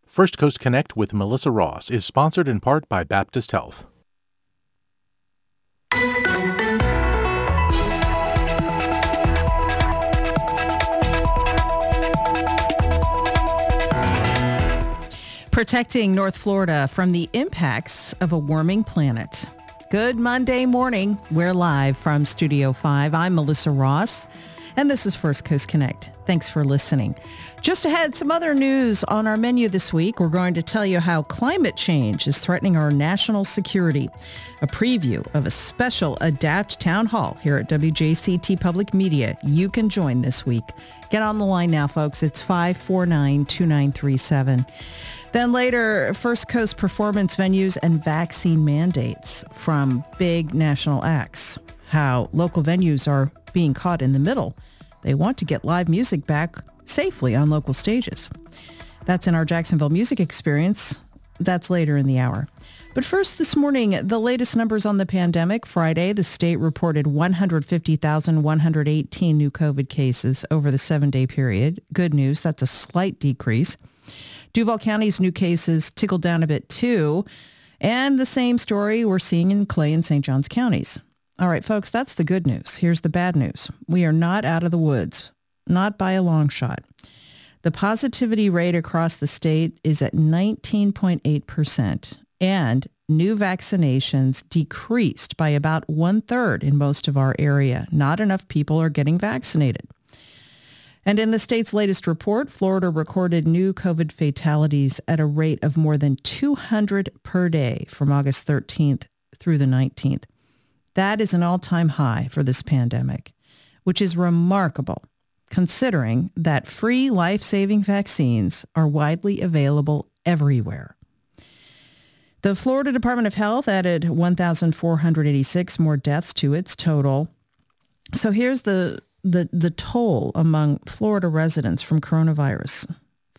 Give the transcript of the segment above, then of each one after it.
First Coast Connect with Melissa Ross is sponsored in part by Baptist Health. Protecting North Florida from the impacts of a warming planet. Good Monday morning. We're live from Studio 5. I'm Melissa Ross, and this is First Coast Connect. Thanks for listening. Just ahead, some other news on our menu this week. We're going to tell you how climate change is threatening our national security. A preview of a special ADAPT town hall here at WJCT Public Media. You can join this week. Get on the line now, folks. It's 549-2937. Then later, First Coast performance venues and vaccine mandates from big national acts. How local venues are being caught in the middle. They want to get live music back safely on local stages. That's in our Jacksonville Music Experience. That's later in the hour. But first this morning, the latest numbers on the pandemic. Friday, the state reported 150,118 new COVID cases over the 7-day period. Good news, that's a slight decrease. Duval County's new cases tickled down a bit too. And the same story we're seeing in Clay and St. Johns counties. All right, folks, that's the good news. Here's the bad news. We are not out of the woods, not by a long shot. The positivity rate across the state is at 19.8%, and new vaccinations decreased by about 1/3 in most of our area. Not enough people are getting vaccinated. And in the state's latest report, Florida recorded new COVID fatalities at a rate of more than 200 per day from August 13th through the 19th. That is an all-time high for this pandemic, which is remarkable considering that free life-saving vaccines are widely available everywhere. The Florida Department of Health added 1,486 more deaths to its total. So here's the toll among Florida residents from coronavirus.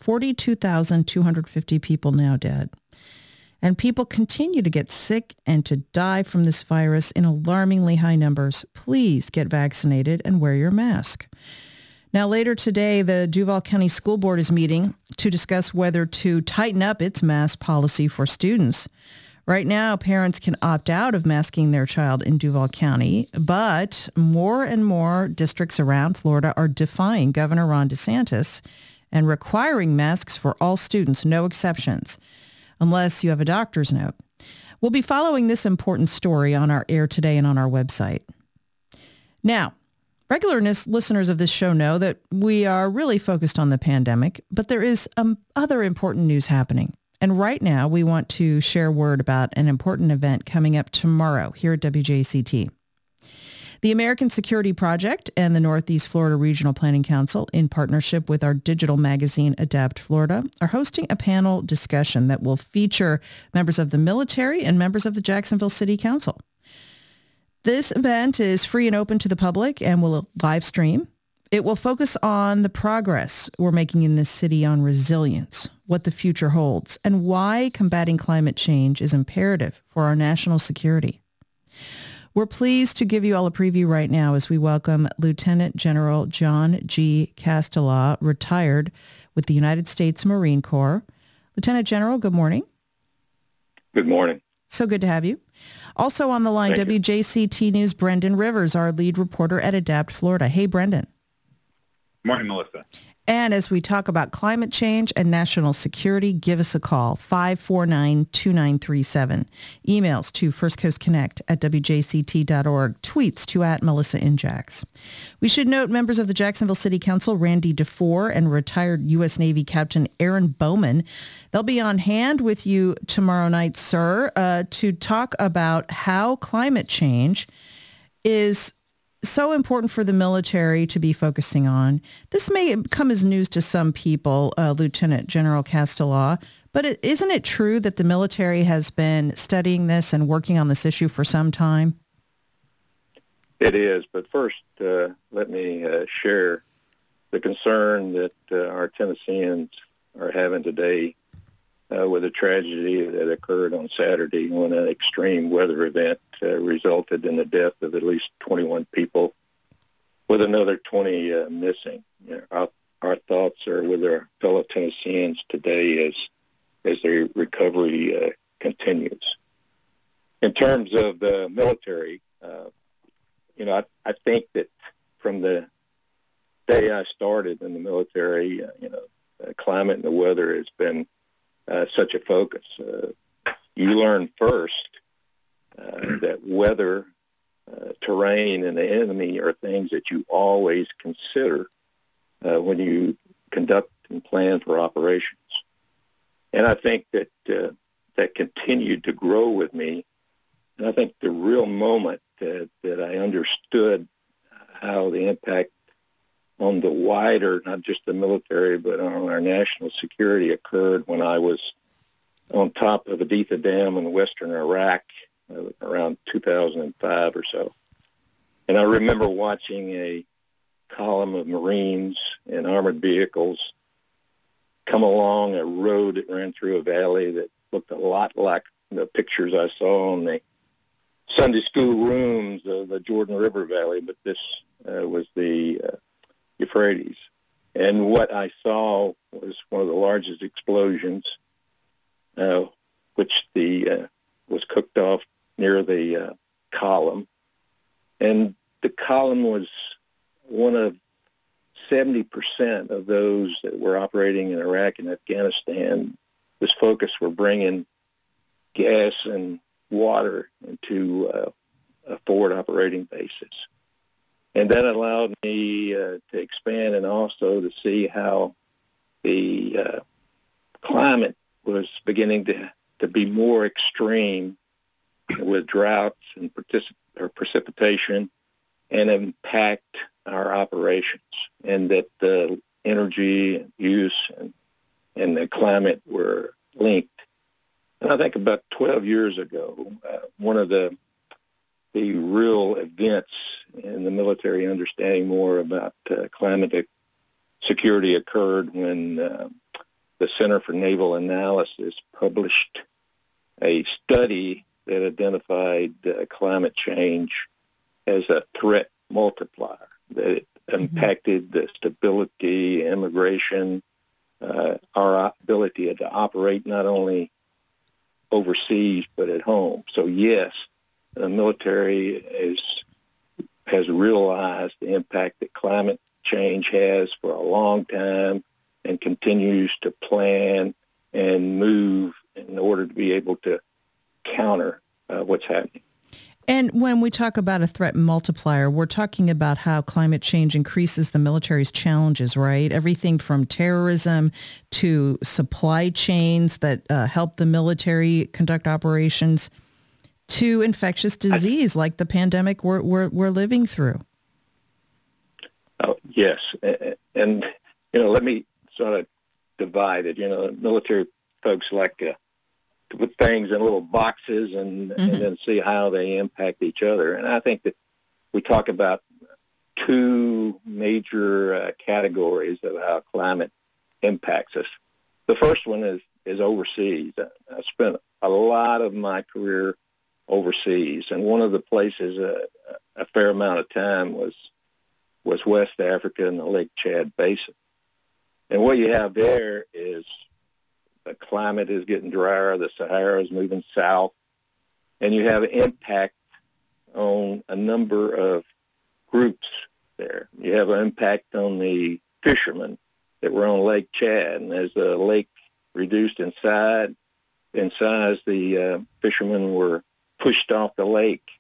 42,250 people now dead. And people continue to get sick and to die from this virus in alarmingly high numbers. Please get vaccinated and wear your mask. Now, later today, the Duval County School Board is meeting to discuss whether to tighten up its mask policy for students. Right now, parents can opt out of masking their child in Duval County, but more and more districts around Florida are defying Governor Ron DeSantis and requiring masks for all students, no exceptions, unless you have a doctor's note. We'll be following this important story on our air today and on our website. Now, regular listeners of this show know that we are really focused on the pandemic, but there is other important news happening. And right now, we want to share word about an important event coming up tomorrow here at WJCT. The American Security Project and the Northeast Florida Regional Planning Council, in partnership with our digital magazine, ADAPT Florida, are hosting a panel discussion that will feature members of the military and members of the Jacksonville City Council. This event is free and open to the public and will live stream. It will focus on the progress we're making in this city on resilience, what the future holds, and why combating climate change is imperative for our national security. We're pleased to give you all a preview right now as we welcome Lieutenant General John G. Castellaw, retired with the United States Marine Corps. Lieutenant General, good morning. Good morning. So good to have you. Also on the line, WJCT News, Brendan Rivers, our lead reporter at ADAPT Florida. Hey, Brendan. Morning, Melissa. And as we talk about climate change and national security, give us a call, 549-2937. Emails to firstcoastconnect@wjct.org. Tweets to @MelissaNJax. We should note members of the Jacksonville City Council, Randy DeFore, and retired U.S. Navy Captain Aaron Bowman. They'll be on hand with you tomorrow night, sir, to talk about how climate change is so important for the military to be focusing on. This may come as news to some people, Lieutenant General Castellaw, but isn't it true that the military has been studying this and working on this issue for some time? It is, but first let me share the concern that our Tennesseans are having today with a tragedy that occurred on Saturday when an extreme weather event resulted in the death of at least 21 people, with another 20 missing. Our thoughts are with our fellow Tennesseans today as as the recovery continues. In terms of the military, I think that from the day I started in the military, climate and the weather has been such a focus. You learn first that weather, terrain, and the enemy are things that you always consider when you conduct and plan for operations. And I think that that continued to grow with me. And I think the real moment that I understood how the impact on the wider, not just the military, but on our national security occurred when I was on top of Aditha Dam in western Iraq around 2005 or so. And I remember watching a column of Marines in armored vehicles come along a road that ran through a valley that looked a lot like the pictures I saw on the Sunday school rooms of the Jordan River Valley, but this was the Euphrates. And what I saw was one of the largest explosions, which was cooked off near the column. And the column was one of 70% of those that were operating in Iraq and Afghanistan. This focus were bringing gas and water into a forward operating basis. And that allowed me to expand and also to see how the climate was beginning to be more extreme with droughts and precipitation and impact our operations, and that the energy use and the climate were linked. And I think about 12 years ago, one of the real events in the military understanding more about climate security occurred when the Center for Naval Analysis published a study that identified climate change as a threat multiplier, that it impacted the stability, immigration, our ability to operate not only overseas but at home. So yes, the military has realized the impact that climate change has for a long time and continues to plan and move in order to be able to counter what's happening. And when we talk about a threat multiplier, we're talking about how climate change increases the military's challenges, right? Everything from terrorism to supply chains that help the military conduct operations to infectious disease like the pandemic we're living through. Oh, yes. And, let me sort of divide it. Military folks like to put things in little boxes and then see how they impact each other. And I think that we talk about two major categories of how climate impacts us. The first one is overseas. I spent a lot of my career overseas, and one of the places a fair amount of time was West Africa and the Lake Chad Basin. And what you have there is the climate is getting drier, the Sahara is moving south, and you have an impact on a number of groups there. You have an impact on the fishermen that were on Lake Chad, and as the lake reduced in size, the fishermen were pushed off the lake.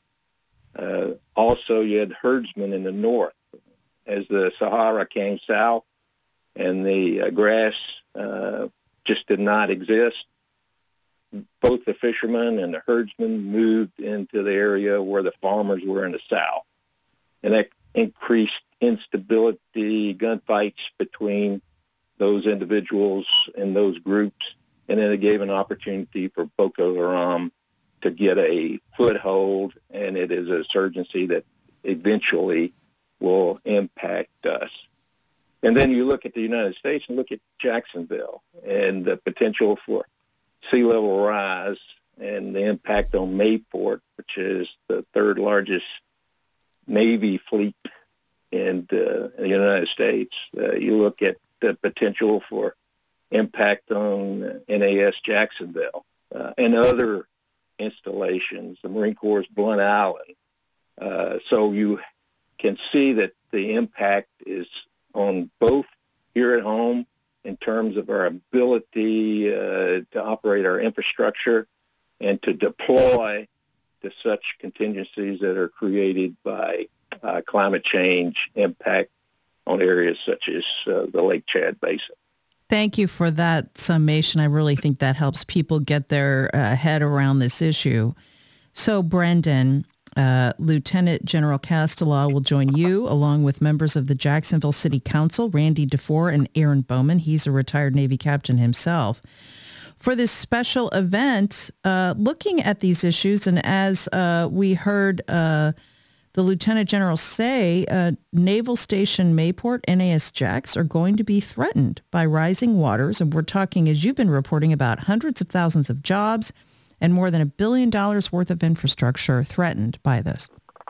Also, you had herdsmen in the north. As the Sahara came south and the grass just did not exist, both the fishermen and the herdsmen moved into the area where the farmers were in the south. And that increased instability, gunfights between those individuals and those groups. And then it gave an opportunity for Boko Haram to get a foothold, and it is a insurgency that eventually will impact us. And then you look at the United States and look at Jacksonville and the potential for sea level rise and the impact on Mayport, which is the third largest Navy fleet in the United States. You look at the potential for impact on NAS Jacksonville and other installations, the Marine Corps' Blunt Island. So you can see that the impact is on both here at home in terms of our ability to operate our infrastructure and to deploy to such contingencies that are created by climate change impact on areas such as the Lake Chad Basin. Thank you for that summation. I really think that helps people get their head around this issue. So, Brendan, Lieutenant General Castelaw will join you along with members of the Jacksonville City Council, Randy DeFore and Aaron Bowman. He's a retired Navy captain himself. For this special event, looking at these issues, and as we heard the Lieutenant General say, Naval Station Mayport, NAS Jax, are going to be threatened by rising waters. And we're talking, as you've been reporting, about hundreds of thousands of jobs and more than $1 billion worth of infrastructure threatened by this.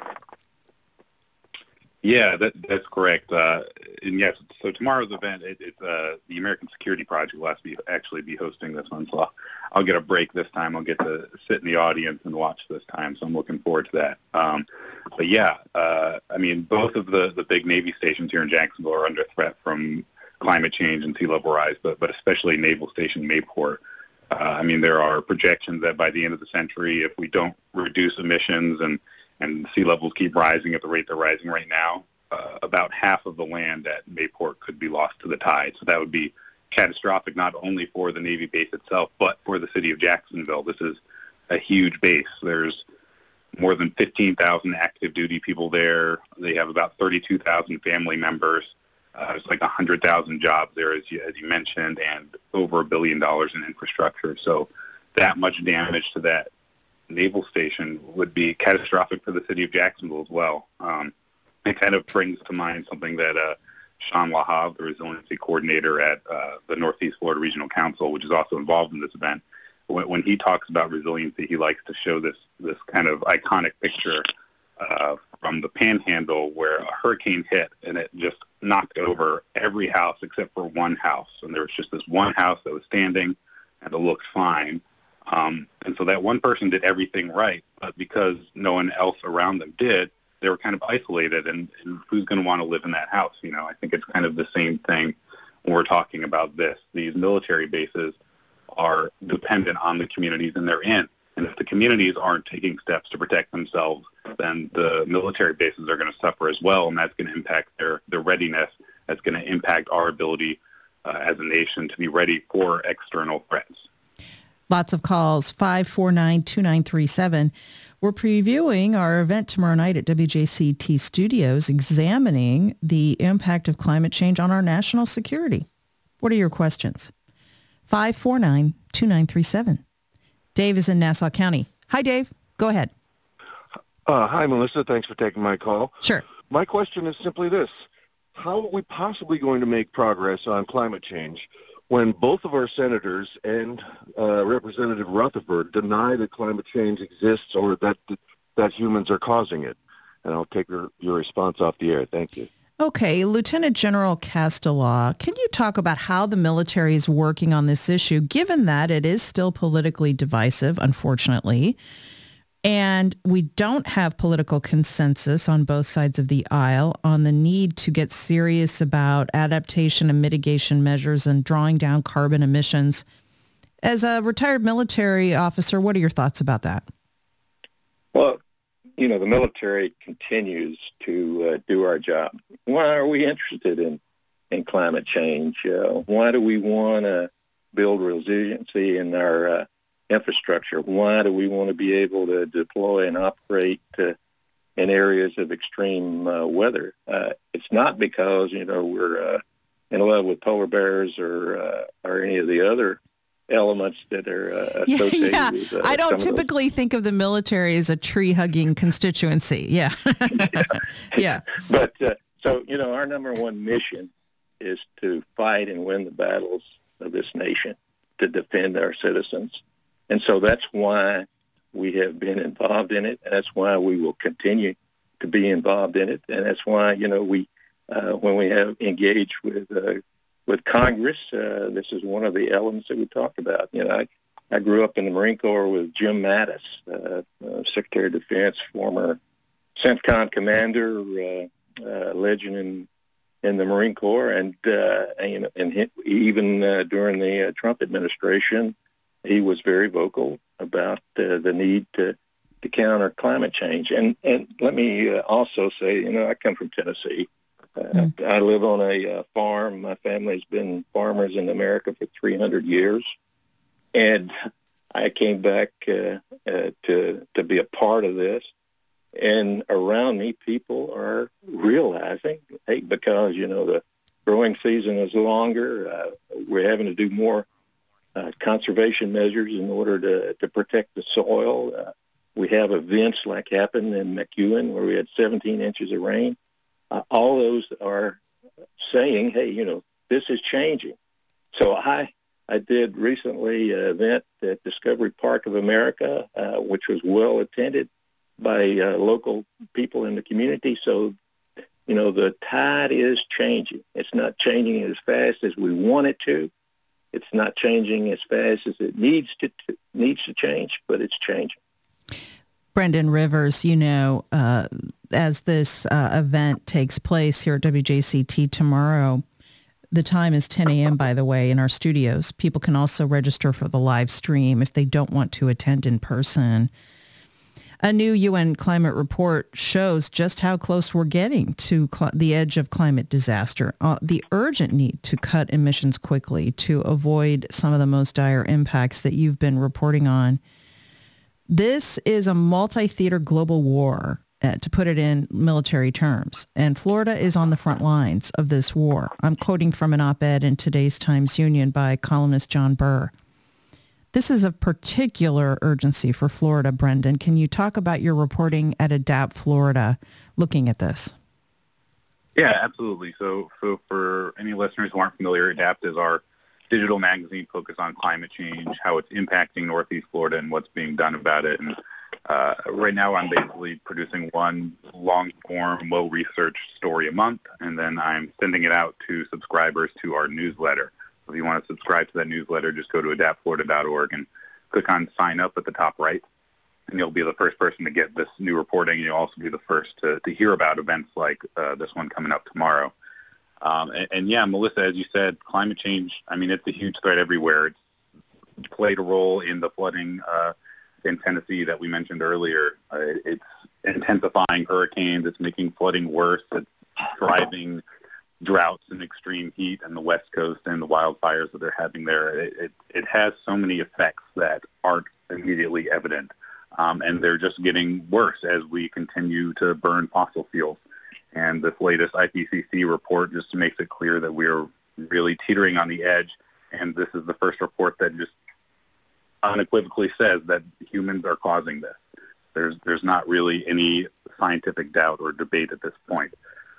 Yeah, that's correct. And yes, so tomorrow's event, it's the American Security Project will actually be hosting this one. So I'll get a break this time. I'll get to sit in the audience and watch this time. So I'm looking forward to that. But yeah, I mean, both of the big Navy stations here in Jacksonville are under threat from climate change and sea level rise, but especially Naval Station Mayport. I mean, there are projections that by the end of the century, if we don't reduce emissions and sea levels keep rising at the rate they're rising right now, about half of the land at Mayport could be lost to the tide. So that would be catastrophic not only for the Navy base itself, but for the city of Jacksonville. This is a huge base. There's more than 15,000 active duty people there. They have about 32,000 family members. There's like 100,000 jobs there, as you mentioned, and over $1 billion in infrastructure. So that much damage to that naval station would be catastrophic for the city of Jacksonville as well. It kind of brings to mind something that Sean Lahav, the resiliency coordinator at the Northeast Florida Regional Council, which is also involved in this event, when he talks about resiliency, he likes to show this kind of iconic picture from the Panhandle where a hurricane hit and it just knocked over every house except for one house. And there was just this one house that was standing and it looked fine. And so that one person did everything right, but because no one else around them did, they were kind of isolated, and who's going to want to live in that house? You know, I think it's kind of the same thing when we're talking about this. These military bases are dependent on the communities and they're in. And if the communities aren't taking steps to protect themselves, then the military bases are going to suffer as well, and that's going to impact their readiness. That's going to impact our ability as a nation to be ready for external threats. Lots of calls, 549-2937. We're previewing our event tomorrow night at WJCT Studios, examining the impact of climate change on our national security. What are your questions? 549-2937. Dave is in Nassau County. Hi, Dave. Go ahead. Hi, Melissa. Thanks for taking my call. Sure. My question is simply this. How are we possibly going to make progress on climate change when both of our senators and Representative Rutherford deny that climate change exists or that humans are causing it? And I'll take your response off the air. Thank you. Okay, Lieutenant General Castelaw, can you talk about how the military is working on this issue, given that it is still politically divisive, unfortunately, and we don't have political consensus on both sides of the aisle on the need to get serious about adaptation and mitigation measures and drawing down carbon emissions? As a retired military officer, what are your thoughts about that? Well, you know, the military continues to do our job. Why are we interested in climate change? Why do we want to build resiliency in our infrastructure? Why do we want to be able to deploy and operate in areas of extreme weather? It's not because, you know, we're in love with polar bears or any of the other elements that are associated with I don't typically think of the military as a tree-hugging constituency. Yeah. Yeah. But so, you know, our number one mission is to fight and win the battles of this nation, to defend our citizens. And so that's why we have been involved in it, and that's why we will continue to be involved in it. And that's why, you know, we when we have engaged with with Congress, this is one of the elements that we talked about. I grew up in the Marine Corps with Jim Mattis, Secretary of Defense, former CENTCOM commander, legend in the Marine Corps, and even during the Trump administration, he was very vocal about the need to counter climate change. And let me also say, I come from Tennessee. I live on a farm. My family's been farmers in America for 300 years. And I came back to be a part of this. And around me, people are realizing, hey, because, the growing season is longer, we're having to do more conservation measures in order to protect the soil. We have events like happened in McEwen where we had 17 inches of rain. All those are saying, hey, this is changing. So I did recently an event at Discovery Park of America, which was well attended by local people in the community. So, the tide is changing. It's not changing as fast as we want it to. It's not changing as fast as it needs to change, but it's changing. Brendan Rivers, as this event takes place here at WJCT tomorrow, the time is 10 a.m., by the way, in our studios. People can also register for the live stream if they don't want to attend in person. A new UN climate report shows just how close we're getting to the edge of climate disaster, the urgent need to cut emissions quickly to avoid some of the most dire impacts that you've been reporting on. This is a multi-theater global war, to put it in military terms, and Florida is on the front lines of this war. I'm quoting from an op-ed in today's Times-Union by columnist John Burr. This is of particular urgency for Florida, Brendan. Can you talk about your reporting at ADAPT Florida looking at this? Yeah, absolutely. So for any listeners who aren't familiar, ADAPT is our digital magazine focused on climate change, how it's impacting Northeast Florida and what's being done about it. And right now I'm basically producing one long-form, well-researched story a month, and then I'm sending it out to subscribers to our newsletter. So if you want to subscribe to that newsletter, just go to adaptflorida.org and click on sign up at the top right, and you'll be the first person to get this new reporting, and you'll also be the first to hear about events like this one coming up tomorrow. And yeah, Melissa, as you said, climate change, it's a huge threat everywhere. It's played a role in the flooding in Tennessee that we mentioned earlier. It's intensifying hurricanes. It's making flooding worse. It's driving droughts and extreme heat on the West Coast and the wildfires that they're having there. It has so many effects that aren't immediately evident, and they're just getting worse as we continue to burn fossil fuels. And this latest IPCC report just makes it clear that we're really teetering on the edge. And this is the first report that just unequivocally says that humans are causing this. There's not really any scientific doubt or debate at this point.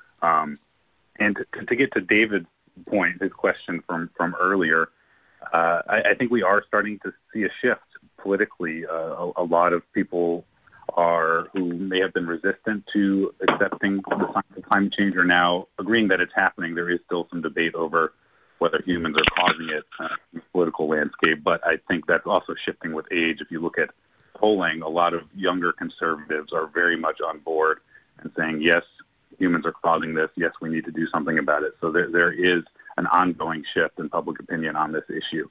And to get to David's point, his question from earlier, I think we are starting to see a shift politically. A lot of people who may have been resistant to accepting the science of climate change are now agreeing that it's happening. There is still some debate over whether humans are causing it in the political landscape, but I think that's also shifting with age. If you look at polling, a lot of younger conservatives are very much on board and saying, yes, humans are causing this. Yes, we need to do something about it. So there is an ongoing shift in public opinion on this issue.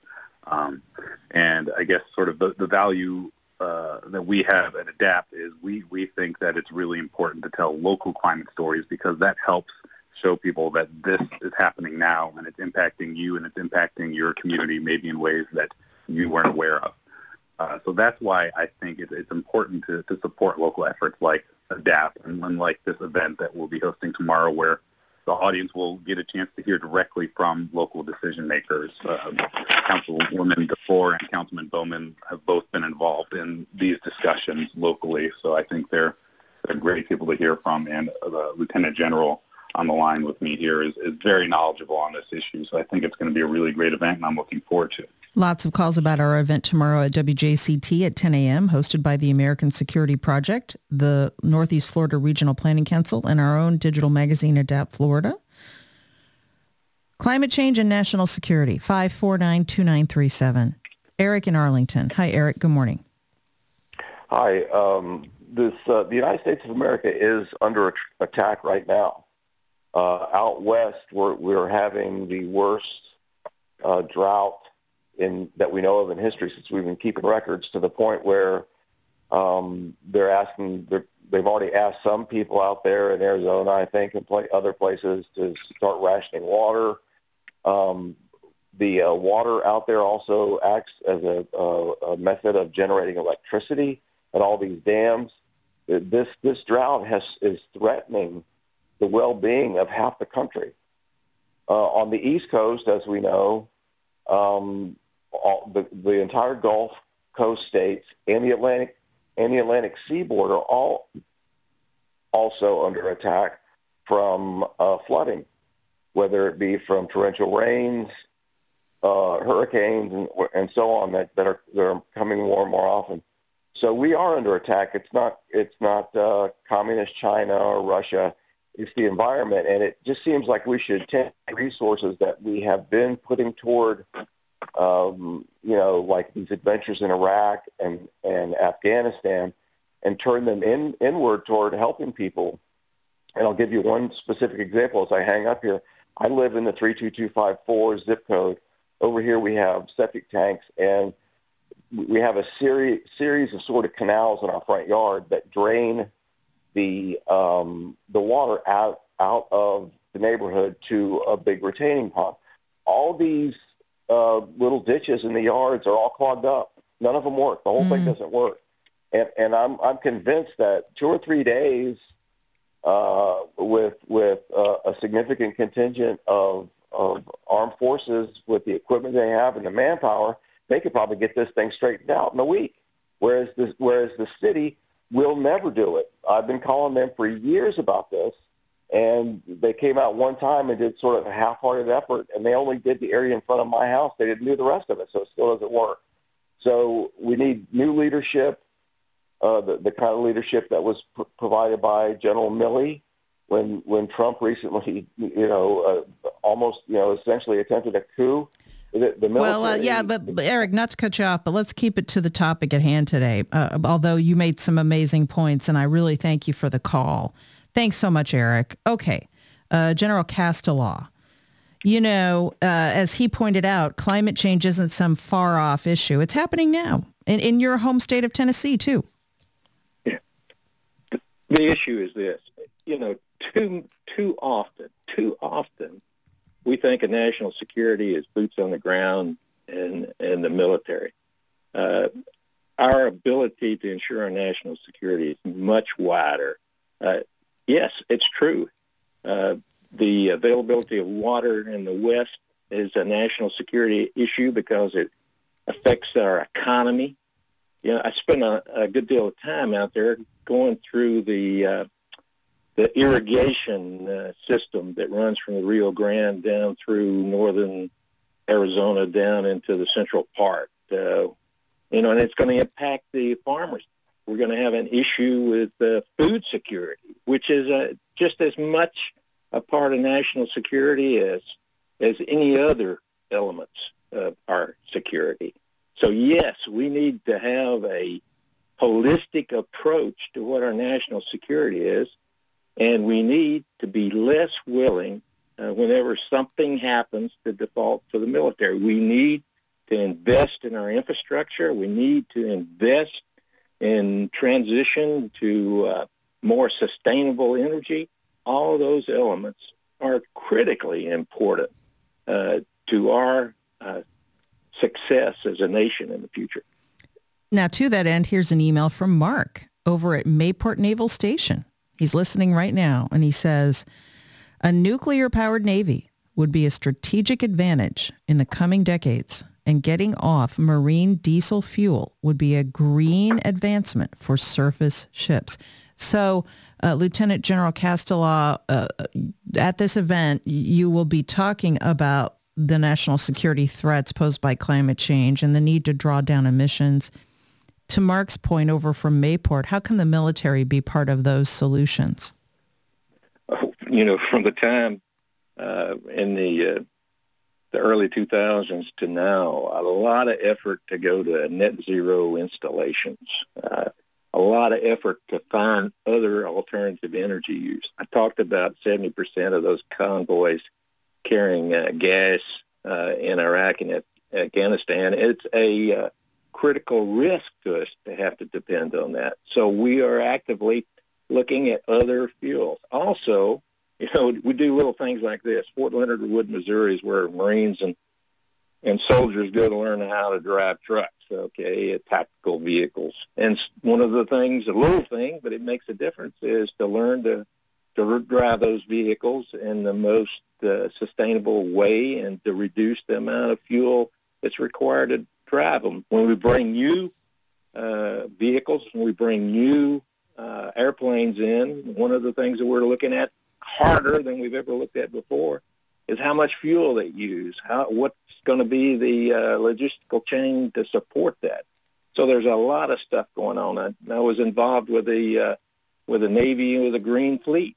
And I guess sort of the value that we have at ADAPT is we think that it's really important to tell local climate stories because that helps show people that this is happening now and it's impacting you and it's impacting your community maybe in ways that you weren't aware of. So that's why I think it's important to support local efforts like ADAPT and like this event that we'll be hosting tomorrow where the audience will get a chance to hear directly from local decision makers. Councilwoman DeFore and Councilman Bowman have both been involved in these discussions locally, so I think they're great people to hear from. And the Lieutenant General on the line with me here is very knowledgeable on this issue, so I think it's going to be a really great event, and I'm looking forward to it. Lots of calls about our event tomorrow at WJCT at 10 a.m., hosted by the American Security Project, the Northeast Florida Regional Planning Council, and our own digital magazine, ADAPT Florida. Climate change and national security, 549-2937. Eric in Arlington. Hi, Eric. Good morning. Hi. The United States of America is under attack right now. Out west, we're having the worst drought that we know of in history since we've been keeping records, to the point where they've already asked some people out there in Arizona, I think, and other places to start rationing water. The water out there also acts as a method of generating electricity at all these dams. This drought is threatening the well-being of half the country. On the East Coast, as we know, the entire Gulf Coast states and the Atlantic seaboard are all also under attack from flooding, whether it be from torrential rains, hurricanes, and so on that are coming more and more often. So we are under attack. It's not communist China or Russia. It's the environment, and it just seems like we should take resources that we have been putting toward, like these adventures in Iraq and Afghanistan, and turn them inward toward helping people. And I'll give you one specific example as I hang up here. I live in the 32254 zip code. Over here we have septic tanks, and we have a series of sort of canals in our front yard that drain the water out of the neighborhood to a big retaining pond. All these little ditches in the yards are all clogged up. None of them work. The whole thing doesn't work. And I'm convinced that 2 or 3 days with a significant contingent of armed forces with the equipment they have and the manpower, they could probably get this thing straightened out in a week. Whereas the city will never do it. I've been calling them for years about this, and they came out one time and did sort of a half-hearted effort, and they only did the area in front of my house. They didn't do the rest of it, so it still doesn't work. So we need new leadership, the kind of leadership that was provided by General Milley when Trump recently, almost, essentially attempted a coup. The military, but Eric, not to cut you off, but let's keep it to the topic at hand today. Although you made some amazing points, and I really thank you for the call. Thanks so much, Eric. Okay, General Castelaw. As he pointed out, climate change isn't some far-off issue. It's happening now, in your home state of Tennessee, too. Yeah. The issue is this. Too often, we think of national security as boots on the ground and the military. Our ability to ensure our national security is much wider. Yes, it's true. The availability of water in the West is a national security issue because it affects our economy. I spend a good deal of time out there going through the irrigation system that runs from the Rio Grande down through northern Arizona down into the central part. And it's going to impact the farmers. We're going to have an issue with food security, which is just as much a part of national security as any other elements of our security. So, yes, we need to have a holistic approach to what our national security is, and we need to be less willing whenever something happens to default to the military. We need to invest in our infrastructure. We need to invest in transition to more sustainable energy. All of those elements are critically important to our success as a nation in the future. Now, to that end, here's an email from Mark over at Mayport Naval Station. He's listening right now, and he says, a nuclear-powered Navy would be a strategic advantage in the coming decades, and getting off marine diesel fuel would be a green advancement for surface ships. So, Lieutenant General Castelaw, at this event, you will be talking about the national security threats posed by climate change and the need to draw down emissions. To Mark's point over from Mayport, how can the military be part of those solutions? From the time in the the early 2000s to now, a lot of effort to go to net zero installations, a lot of effort to find other alternative energy use. I talked about 70% of those convoys carrying gas in Iraq and Afghanistan. It's a critical risk to us to have to depend on that. So we are actively looking at other fuels. Also, we do little things like this. Fort Leonard Wood, Missouri is where Marines and soldiers go to learn how to drive trucks, tactical vehicles. And one of the things, a little thing, but it makes a difference, is to learn to drive those vehicles in the most sustainable way and to reduce the amount of fuel that's required to drive them. When we bring new vehicles, when we bring new airplanes in, one of the things that we're looking at harder than we've ever looked at before is how much fuel they use, what's going to be the logistical chain to support that. So there's a lot of stuff going on. I was involved with the Navy and with the Green Fleet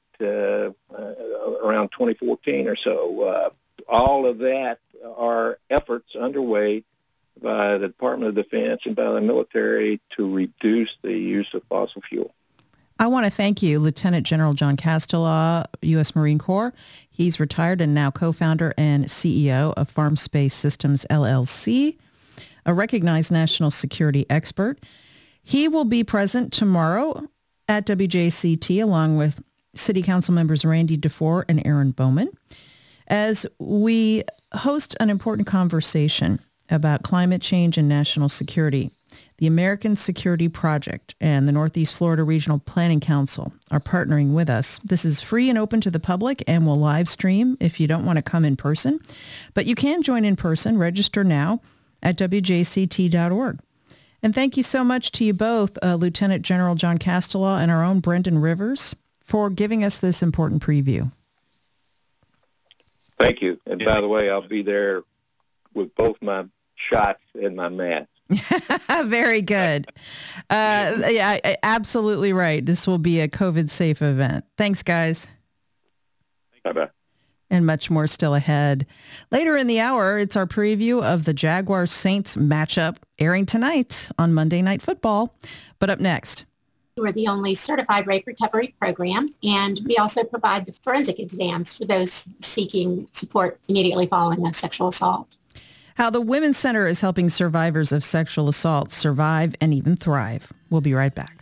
around 2014 or so. All of that are efforts underway by the Department of Defense and by the military to reduce the use of fossil fuel. I want to thank you, Lieutenant General John Castellaw, U.S. Marine Corps. He's retired and now co-founder and CEO of Farm Space Systems, LLC, a recognized national security expert. He will be present tomorrow at WJCT along with City Council members Randy DeFore and Aaron Bowman as we host an important conversation about climate change and national security. The American Security Project and the Northeast Florida Regional Planning Council are partnering with us. This is free and open to the public and will live stream if you don't want to come in person. But you can join in person. Register now at WJCT.org. And thank you so much to you both, Lieutenant General John Castellaw and our own Brendan Rivers, for giving us this important preview. Thank you. And by the way, I'll be there with both my shots and my mask. Very good. Yeah, absolutely right. This will be a COVID-safe event. Thanks, guys. Bye-bye. And much more still ahead. Later in the hour, it's our preview of the Jaguars-Saints matchup airing tonight on Monday Night Football. But up next. We're the only certified rape recovery program, and we also provide the forensic exams for those seeking support immediately following a sexual assault. How the Women's Center is helping survivors of sexual assault survive and even thrive. We'll be right back.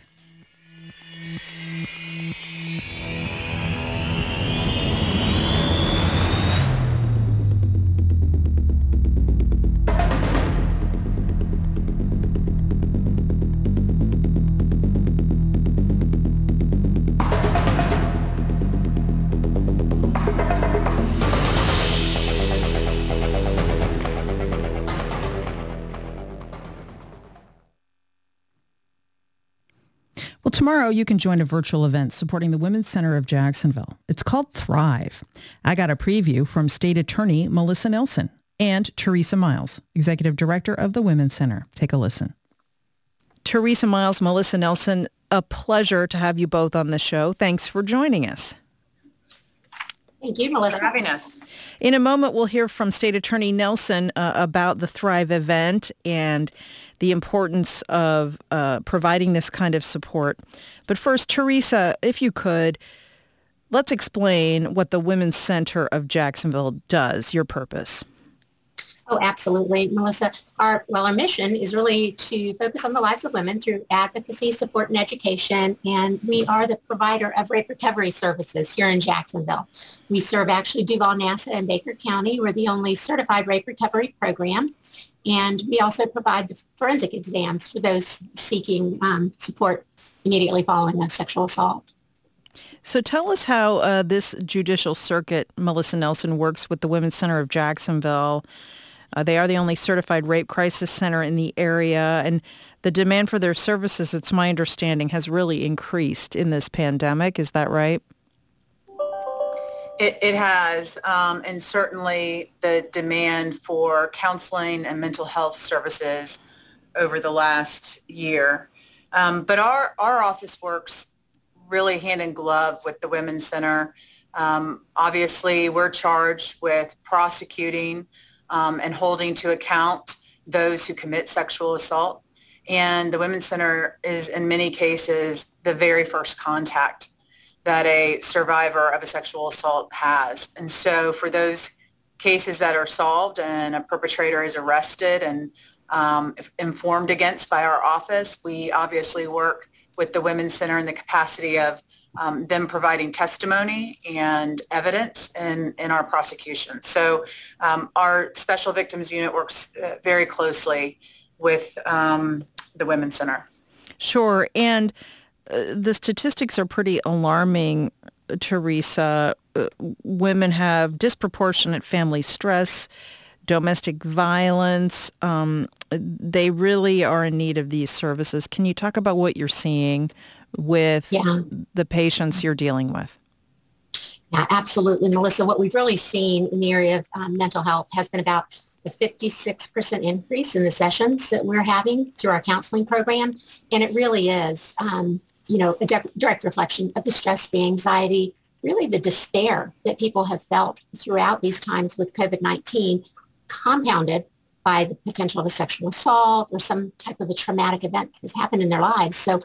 Tomorrow, you can join a virtual event supporting the Women's Center of Jacksonville. It's called Thrive. I got a preview from State Attorney Melissa Nelson and Teresa Miles, Executive Director of the Women's Center. Take a listen. Teresa Miles, Melissa Nelson, a pleasure to have you both on the show. Thanks for joining us. Thank you, Melissa, for having us. In a moment, we'll hear from State Attorney Nelson about the Thrive event and the importance of providing this kind of support. But first, Teresa, if you could, let's explain what the Women's Center of Jacksonville does, your purpose. Oh, absolutely, Melissa. Our mission is really to focus on the lives of women through advocacy, support, and education. And we are the provider of rape recovery services here in Jacksonville. We serve actually Duval, Nassau, and Baker County. We're the only certified rape recovery program. And we also provide the forensic exams for those seeking support immediately following a sexual assault. So tell us how this judicial circuit, Melissa Nelson, works with the Women's Center of Jacksonville. They are the only certified rape crisis center in the area, and the demand for their services, it's my understanding, has really increased in this pandemic. Is that right? It has, and certainly the demand for counseling and mental health services over the last year. But our office works really hand in glove with the Women's Center. Obviously, we're charged with prosecuting and holding to account those who commit sexual assault. And the Women's Center is, in many cases, the very first contact that a survivor of a sexual assault has. And so for those cases that are solved and a perpetrator is arrested and informed against by our office, we obviously work with the Women's Center in the capacity of them providing testimony and evidence in our prosecution. So our Special Victims Unit works very closely with the Women's Center. Sure. And the statistics are pretty alarming, Teresa. Women have disproportionate family stress, domestic violence. They really are in need of these services. Can you talk about what you're seeing with the patients you're dealing with? Yeah, absolutely, Melissa. What we've really seen in the area of mental health has been about a 56% increase in the sessions that we're having through our counseling program. And it really is, a direct reflection of the stress, the anxiety, really the despair that people have felt throughout these times with COVID-19, compounded by the potential of a sexual assault or some type of a traumatic event that has happened in their lives. So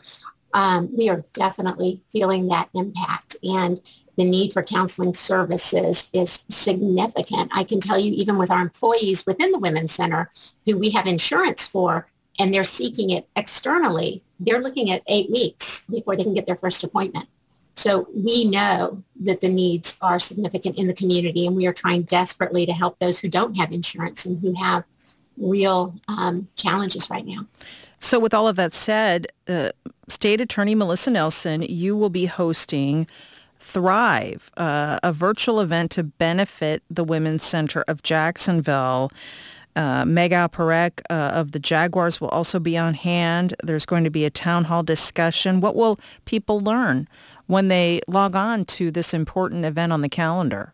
we are definitely feeling that impact. And the need for counseling services is significant. I can tell you, even with our employees within the Women's Center, who we have insurance for, and they're seeking it externally, they're looking at 8 weeks before they can get their first appointment. So we know that the needs are significant in the community, and we are trying desperately to help those who don't have insurance and who have real challenges right now. So with all of that said, State Attorney Melissa Nelson, you will be hosting Thrive, a virtual event to benefit the Women's Center of Jacksonville. Megha Parekh of the Jaguars will also be on hand. There's going to be a town hall discussion. What will people learn when they log on to this important event on the calendar?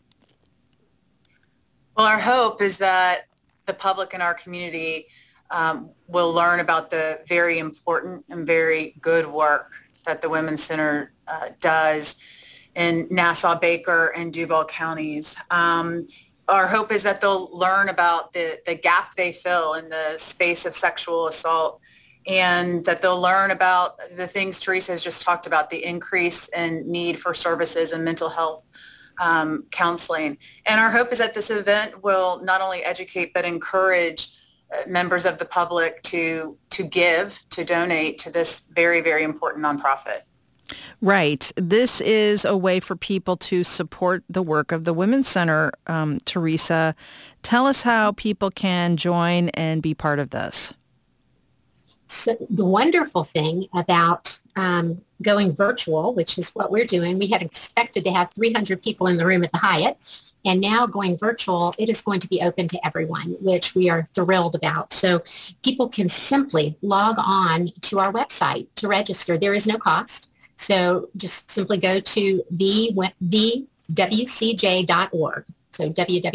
Well, our hope is that the public in our community will learn about the very important and very good work that the Women's Center does in Nassau, Baker, and Duval counties. Our hope is that they'll learn about the gap they fill in the space of sexual assault, and that they'll learn about the things Teresa has just talked about, the increase in need for services and mental health counseling. And our hope is that this event will not only educate but encourage members of the public to give, to donate to this very, very important nonprofit. Right. This is a way for people to support the work of the Women's Center. Teresa, tell us how people can join and be part of this. So the wonderful thing about going virtual, which is what we're doing, we had expected to have 300 people in the room at the Hyatt, and now going virtual, it is going to be open to everyone, which we are thrilled about. So people can simply log on to our website to register. There is no cost. So just simply go to thewcj.org. So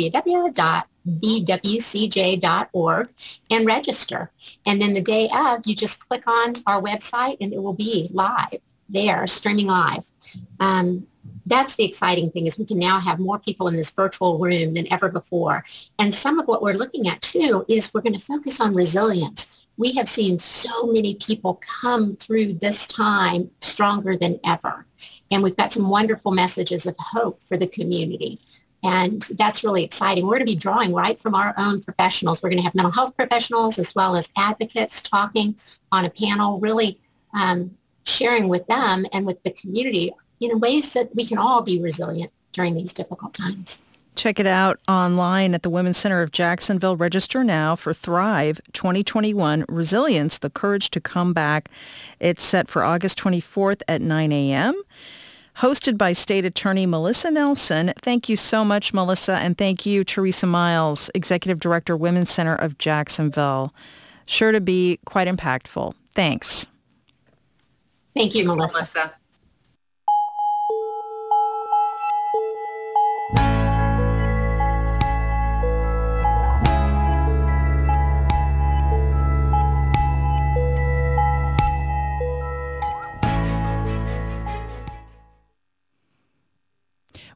www.thewcj.org and register. And then the day of, you just click on our website and it will be live there, streaming live. That's the exciting thing, is we can now have more people in this virtual room than ever before. And some of what we're looking at too is we're going to focus on resilience. We have seen so many people come through this time stronger than ever. And we've got some wonderful messages of hope for the community. And that's really exciting. We're going to be drawing right from our own professionals. We're going to have mental health professionals as well as advocates talking on a panel, really sharing with them and with the community, ways that we can all be resilient during these difficult times. Check it out online at the Women's Center of Jacksonville. Register now for Thrive 2021 Resilience, the Courage to Come Back. It's set for August 24th at 9 a.m. Hosted by State Attorney Melissa Nelson. Thank you so much, Melissa, and thank you, Teresa Miles, Executive Director, Women's Center of Jacksonville. Sure to be quite impactful. Thanks. Thank you, Melissa.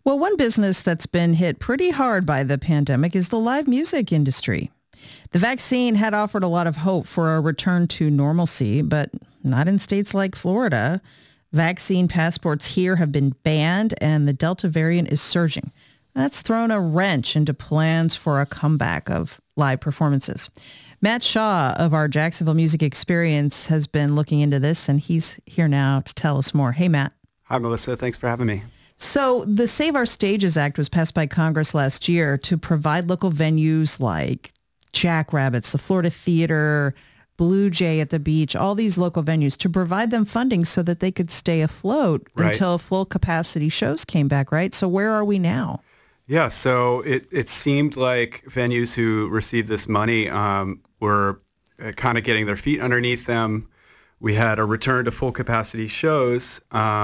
Well, one business that's been hit pretty hard by the pandemic is the live music industry. The vaccine had offered a lot of hope for a return to normalcy, but not in states like Florida. Vaccine passports here have been banned, and the Delta variant is surging. That's thrown a wrench into plans for a comeback of live performances. Matt Shaw of our Jacksonville Music Experience has been looking into this, and he's here now to tell us more. Hey, Matt. Hi, Melissa. Thanks for having me. So the Save Our Stages Act was passed by Congress last year to provide local venues like Jackrabbits, the Florida Theater, Blue Jay at the Beach, all these local venues, to provide them funding so that they could stay afloat until full capacity shows came back, right? So where are we now? Yeah, so it seemed like venues who received this money were kind of getting their feet underneath them. We had a return to full capacity shows,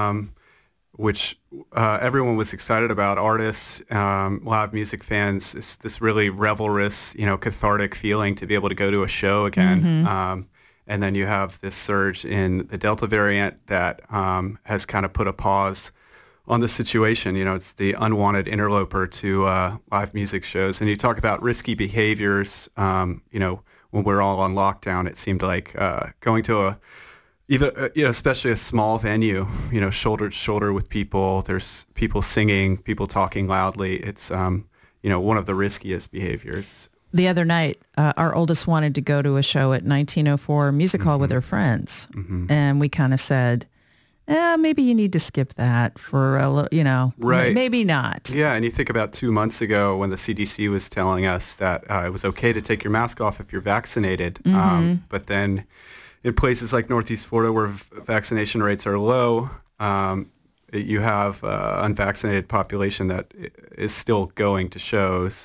which everyone was excited about. Artists, live music fans, it's this really revelrous, cathartic feeling to be able to go to a show again. Mm-hmm. And then you have this surge in the Delta variant that has kind of put a pause on the situation. It's the unwanted interloper to live music shows. And you talk about risky behaviors. When we're all on lockdown, it seemed like going to especially a small venue, shoulder to shoulder with people. There's people singing, people talking loudly. It's, one of the riskiest behaviors. The other night, our oldest wanted to go to a show at 1904 Music Hall with her friends. Mm-hmm. And we kind of said, maybe you need to skip that for a little, right. Maybe not. Yeah, and you think about 2 months ago when the CDC was telling us that it was okay to take your mask off if you're vaccinated. Mm-hmm. But then in places like Northeast Florida where vaccination rates are low, you have unvaccinated population that is still going to shows,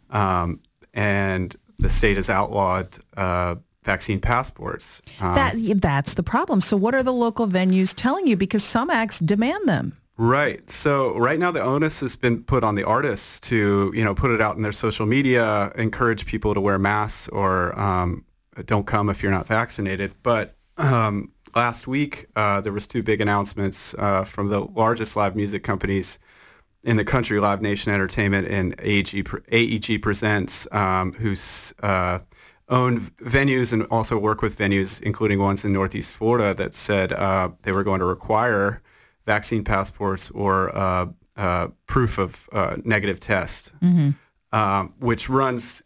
and the state has outlawed vaccine passports. That's the problem. So what are the local venues telling you? Because some acts demand them. Right. So right now the onus has been put on the artists to, put it out in their social media, encourage people to wear masks or don't come if you're not vaccinated. But last week, there was two big announcements from the largest live music companies in the country, Live Nation Entertainment and AEG Presents, who's own venues and also work with venues, including ones in Northeast Florida, that said they were going to require vaccine passports or proof of negative test, mm-hmm. Which runs,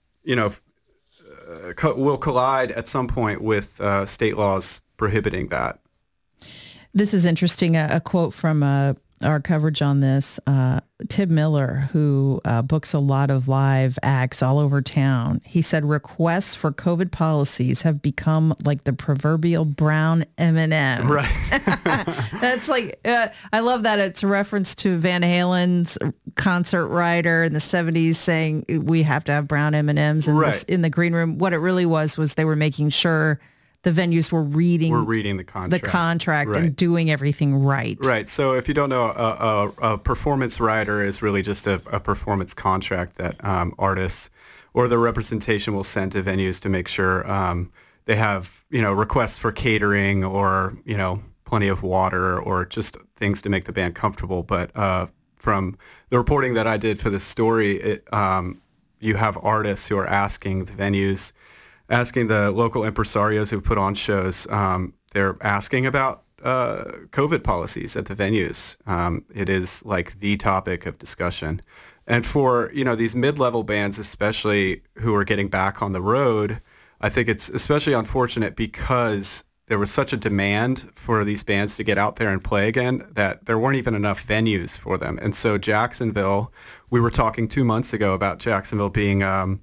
will collide at some point with state laws prohibiting that. This is interesting. A quote from our coverage on this, Tim Miller, who books a lot of live acts all over town. He said requests for COVID policies have become like the proverbial brown M&M. Right. That's like, I love that. It's a reference to Van Halen's concert writer in the 70s saying we have to have brown M&Ms in the green room. What it really was they were making sure the venues were reading the contract right. and doing everything right. Right. So if you don't know, a performance rider is really just a performance contract that artists or the representation will send to venues to make sure they have, requests for catering or, plenty of water or just things to make the band comfortable. But from the reporting that I did for this story, you have artists who are asking the venues, asking the local impresarios who put on shows, they're asking about COVID policies at the venues. It is like the topic of discussion. And for, these mid-level bands, especially who are getting back on the road, I think it's especially unfortunate because there was such a demand for these bands to get out there and play again that there weren't even enough venues for them. And so Jacksonville, we were talking 2 months ago about Jacksonville being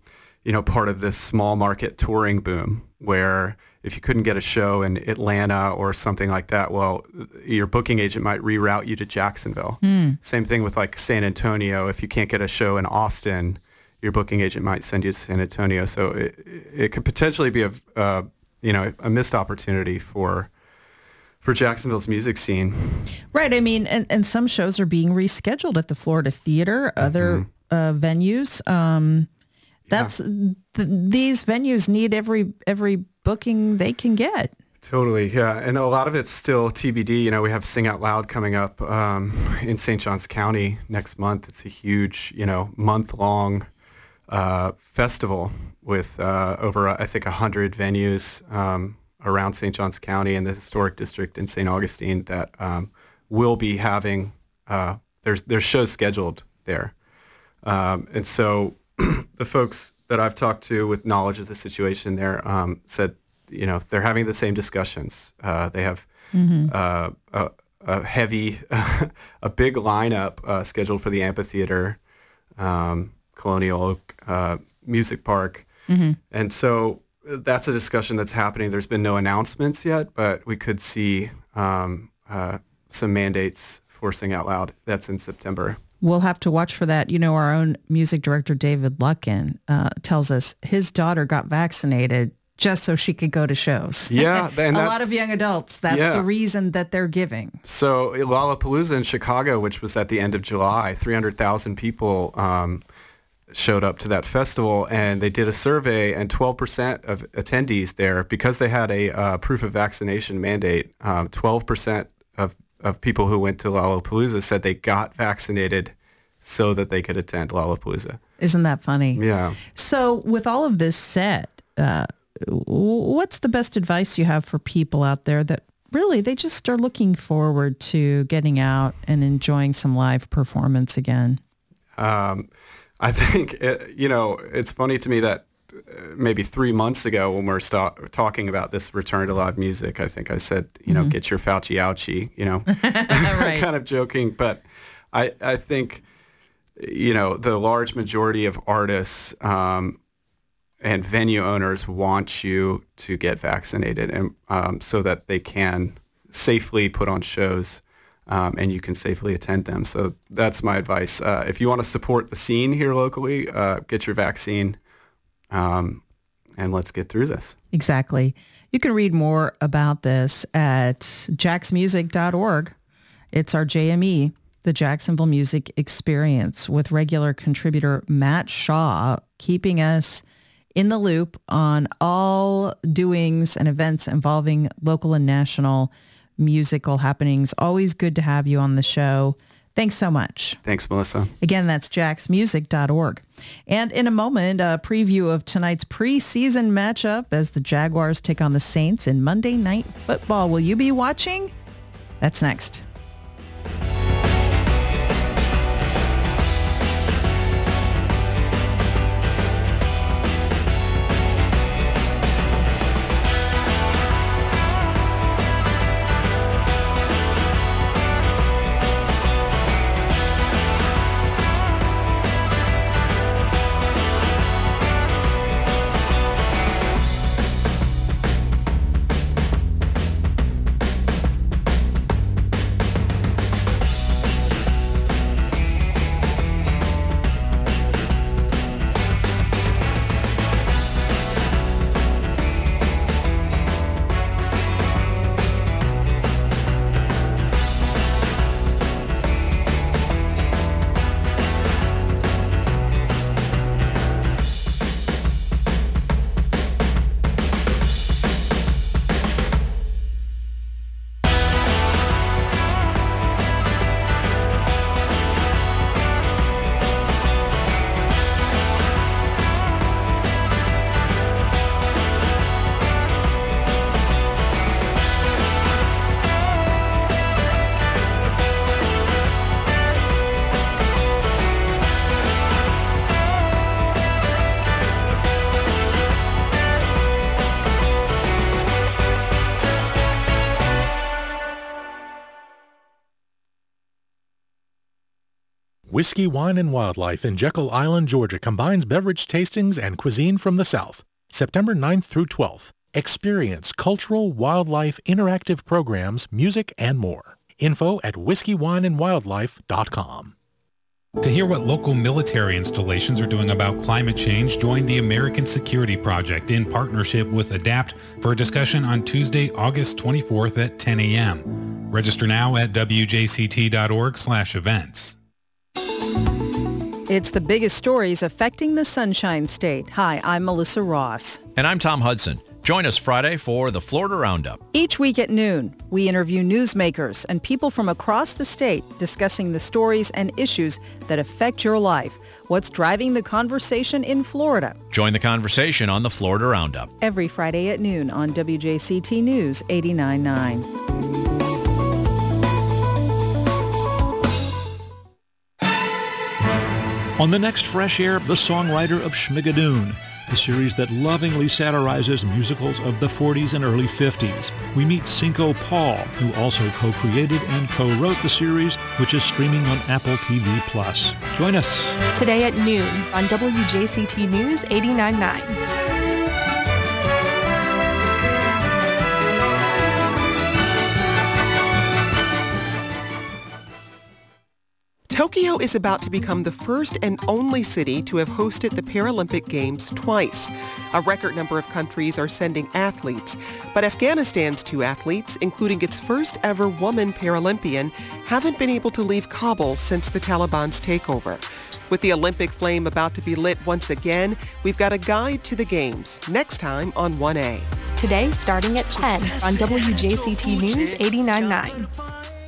part of this small market touring boom where if you couldn't get a show in Atlanta or something like that, well, your booking agent might reroute you to Jacksonville. Same thing with like San Antonio. If you can't get a show in Austin, your booking agent might send you to San Antonio. So it could potentially be a missed opportunity for Jacksonville's music scene. Right. I mean, and some shows are being rescheduled at the Florida Theater, other venues. These venues need every booking they can get. Totally, yeah. And a lot of it's still TBD. You know, we have Sing Out Loud coming up in St. Johns County next month. It's a huge, month-long festival with over, I think, 100 venues around St. Johns County and the historic district in St. Augustine that will be having, there's shows scheduled there. And so the folks that I've talked to with knowledge of the situation there said, they're having the same discussions. They have a heavy, a big lineup scheduled for the amphitheater, Colonial Oak Music Park. Mm-hmm. And so that's a discussion that's happening. There's been no announcements yet, but we could see some mandates for Sing Out Loud. That's in September. We'll have to watch for that. Our own music director, David Luckin, tells us his daughter got vaccinated just so she could go to shows. Yeah. And a lot of young adults, that's the reason that they're giving. So Lollapalooza in Chicago, which was at the end of July, 300,000 people showed up to that festival, and they did a survey, and 12% of attendees there, because they had a proof of vaccination mandate, 12% of people who went to Lollapalooza said they got vaccinated so that they could attend Lollapalooza. Isn't that funny? Yeah. So with all of this said, what's the best advice you have for people out there that really they just are looking forward to getting out and enjoying some live performance again? I think, it's funny to me that maybe 3 months ago when we're talking about this return to live music, I think I said, get your Fauci ouchie, right. kind of joking. But I think, the large majority of artists and venue owners want you to get vaccinated and so that they can safely put on shows and you can safely attend them. So that's my advice. If you want to support the scene here locally, get your vaccine and let's get through this. Exactly. You can read more about this at jacksmusic.org. It's our JME, the Jacksonville Music Experience, with regular contributor Matt Shaw keeping us in the loop on all doings and events involving local and national musical happenings. Always good to have you on the show. Thanks so much. Thanks, Melissa. Again, that's jacksmusic.org. And in a moment, a preview of tonight's preseason matchup as the Jaguars take on the Saints in Monday Night Football. Will you be watching? That's next. Whiskey, Wine, and Wildlife in Jekyll Island, Georgia combines beverage tastings and cuisine from the South. September 9th through 12th. Experience cultural, wildlife, interactive programs, music, and more. Info at whiskeywineandwildlife.com. To hear what local military installations are doing about climate change, join the American Security Project in partnership with ADAPT for a discussion on Tuesday, August 24th at 10 a.m. Register now at wjct.org/events. It's the biggest stories affecting the Sunshine State. Hi, I'm Melissa Ross. And I'm Tom Hudson. Join us Friday for the Florida Roundup. Each week at noon, we interview newsmakers and people from across the state discussing the stories and issues that affect your life. What's driving the conversation in Florida? Join the conversation on the Florida Roundup. Every Friday at noon on WJCT News 89.9. On the next Fresh Air, the songwriter of Schmigadoon, a series that lovingly satirizes musicals of the 40s and early 50s. We meet Cinco Paul, who also co-created and co-wrote the series, which is streaming on Apple TV+. Join us today at noon on WJCT News 89.9. Tokyo is about to become the first and only city to have hosted the Paralympic Games twice. A record number of countries are sending athletes, but Afghanistan's 2 athletes, including its first ever woman Paralympian, haven't been able to leave Kabul since the Taliban's takeover. With the Olympic flame about to be lit once again, we've got a guide to the Games, next time on 1A. Today, starting at 10 on WJCT News 89.9.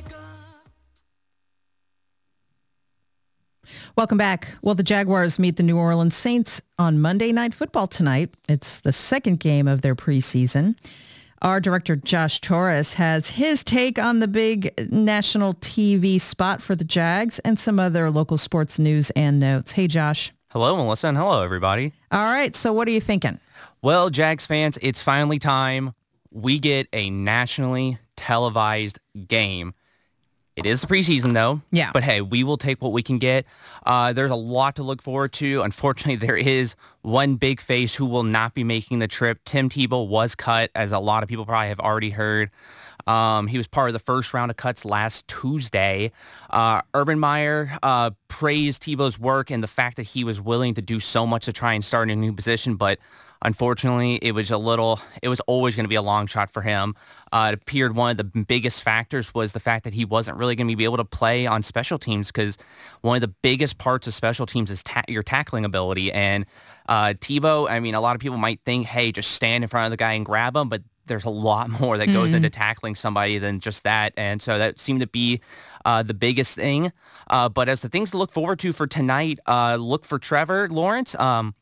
Welcome back. Well, the Jaguars meet the New Orleans Saints on Monday Night Football tonight. It's the second game of their preseason. Our director, Josh Torres, has his take on the big national TV spot for the Jags and some other local sports news and notes. Hey, Josh. Hello, Melissa, and hello, everybody. All right, so what are you thinking? Well, Jags fans, it's finally time. We get a nationally televised game. It is the preseason, though. Yeah. But, hey, we will take what we can get. There's a lot to look forward to. Unfortunately, there is one big face who will not be making the trip. Tim Tebow was cut, as a lot of people probably have already heard. He was part of the first round of cuts last Tuesday. Urban Meyer praised Tebow's work and the fact that he was willing to do so much to try and start in a new position, but unfortunately, it was always going to be a long shot for him. It appeared one of the biggest factors was the fact that he wasn't really going to be able to play on special teams because one of the biggest parts of special teams is your tackling ability. And Tebow, I mean, a lot of people might think, hey, just stand in front of the guy and grab him, but there's a lot more that goes into tackling somebody than just that. And so that seemed to be the biggest thing. But as the things to look forward to for tonight, look for Trevor Lawrence.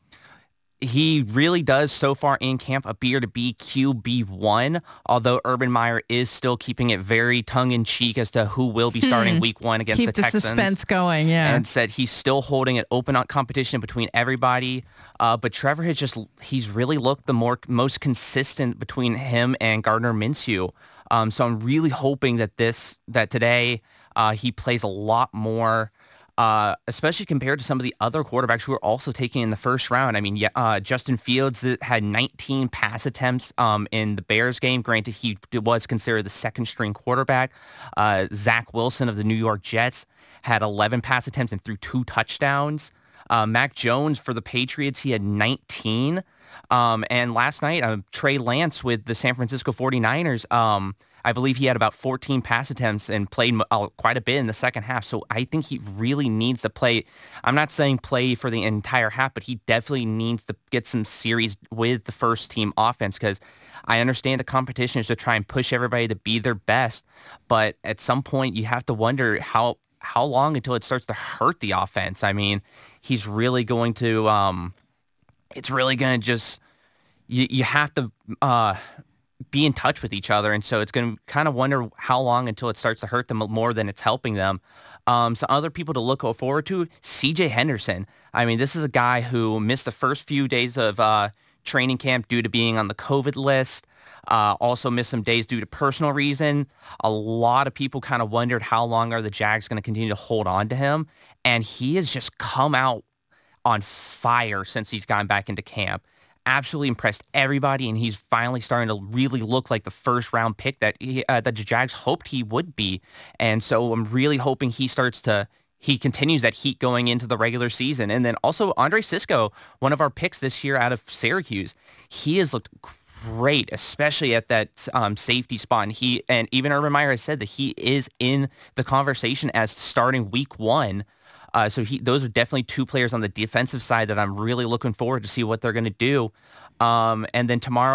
He really does so far in camp appear to be QB1, although Urban Meyer is still keeping it very tongue-in-cheek as to who will be starting week 1 against the Texans. Keep the suspense going, yeah. And said he's still holding an open competition between everybody. But Trevor he's really looked the most consistent between him and Gardner Minshew. So I'm really hoping that today he plays a lot more, especially compared to some of the other quarterbacks who were also taken in the first round. I mean, Justin Fields had 19 pass attempts in the Bears game. Granted, he was considered the second-string quarterback. Zach Wilson of the New York Jets had 11 pass attempts and threw 2 touchdowns. Mac Jones for the Patriots, he had 19. And last night, Trey Lance with the San Francisco 49ers, I believe he had about 14 pass attempts and played quite a bit in the second half. So I think he really needs to play. I'm not saying play for the entire half, but he definitely needs to get some series with the first team offense because I understand the competition is to try and push everybody to be their best. But at some point, you have to wonder how long until it starts to hurt the offense. I mean, he's really going to it's really going to just you have to be in touch with each other. And so it's going to kind of wonder how long until it starts to hurt them more than it's helping them. Some other people to look forward to, CJ Henderson. I mean, this is a guy who missed the first few days of training camp due to being on the COVID list. Also missed some days due to personal reason. A lot of people kind of wondered how long are the Jags going to continue to hold on to him. And he has just come out on fire since he's gotten back into camp. Absolutely impressed everybody, and he's finally starting to really look like the first-round pick that the Jags hoped he would be. And so I'm really hoping he continues that heat going into the regular season. And then also Andre Cisco, one of our picks this year out of Syracuse, he has looked great, especially at that safety spot. And even Urban Meyer has said that he is in the conversation as starting week 1. So those are definitely 2 players on the defensive side that I'm really looking forward to see what they're going to do. And then tomorrow,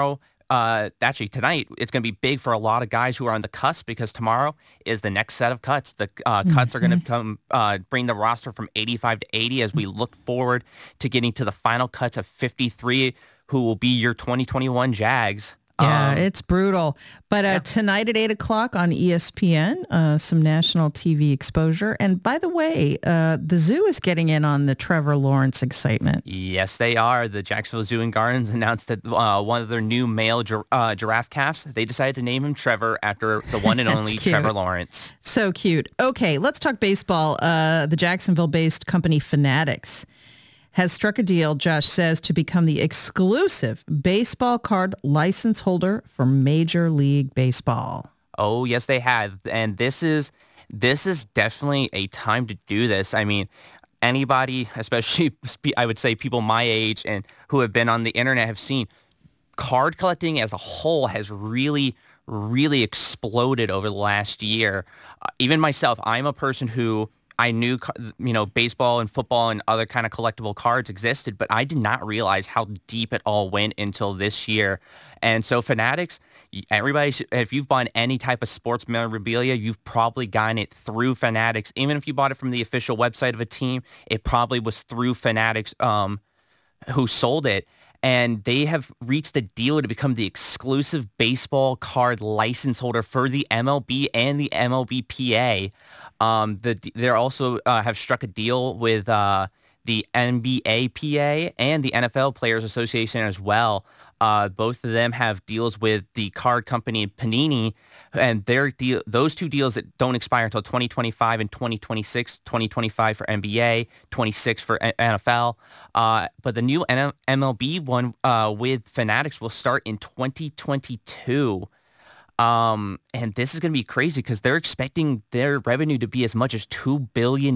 actually tonight, it's going to be big for a lot of guys who are on the cusp because tomorrow is the next set of cuts. The cuts are going to bring the roster from 85 to 80 as we look forward to getting to the final cuts of 53, who will be your 2021 Jags. Yeah, it's brutal. But tonight at 8 o'clock on ESPN, some national TV exposure. And by the way, the zoo is getting in on the Trevor Lawrence excitement. Yes, they are. The Jacksonville Zoo and Gardens announced that one of their new male giraffe calves, they decided to name him Trevor after the one and only Trevor Lawrence. So cute. Okay, let's talk baseball. The Jacksonville-based company Fanatics has struck a deal, Josh says, to become the exclusive baseball card license holder for Major League Baseball. Oh, yes, they have. And this is definitely a time to do this. I mean, anybody, especially I would say people my age and who have been on the internet have seen card collecting as a whole has really, really exploded over the last year. Even myself, I'm a person who I knew, baseball and football and other kind of collectible cards existed, but I did not realize how deep it all went until this year. And so Fanatics, everybody, if you've bought any type of sports memorabilia, you've probably gotten it through Fanatics. Even if you bought it from the official website of a team, it probably was through Fanatics who sold it. And they have reached a deal to become the exclusive baseball card license holder for the MLB and the MLBPA. They also have struck a deal with the NBAPA and the NFL Players Association as well. Both of them have deals with the card company Panini, and those two deals that don't expire until 2025 and 2026, 2025 for NBA, 26 for NFL. But the new MLB one with Fanatics will start in 2022. And this is going to be crazy because they're expecting their revenue to be as much as $2 billion.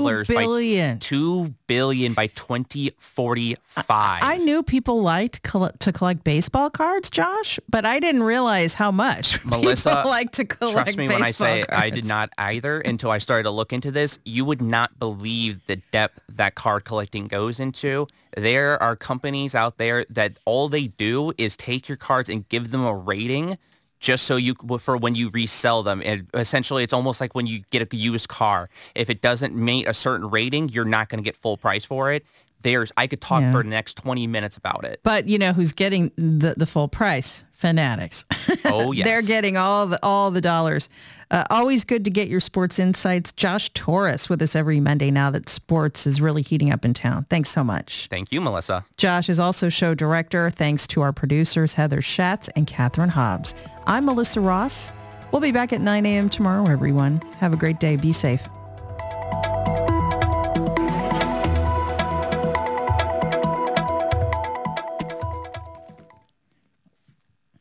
$2 billion by 2045. I knew people liked to collect baseball cards, Josh, but I didn't realize how much Melissa, people like to collect trust me when I say cards. I did not either until I started to look into this. You would not believe the depth that card collecting goes into. There are companies out there that all they do is take your cards and give them a rating just so for when you resell them. And essentially, it's almost like when you get a used car. If it doesn't meet a certain rating, you're not going to get full price for it. I could talk for the next 20 minutes about it. But you know who's getting the full price? Fanatics. Oh, yes. They're getting all the dollars. Always good to get your sports insights. Josh Torres with us every Monday now that sports is really heating up in town. Thanks so much. Thank you, Melissa. Josh is also show director. Thanks to our producers, Heather Schatz and Catherine Hobbs. I'm Melissa Ross. We'll be back at 9 a.m. tomorrow, everyone. Have a great day. Be safe.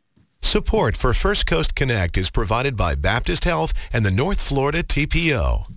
Support for First Coast Connect is provided by Baptist Health and the North Florida TPO.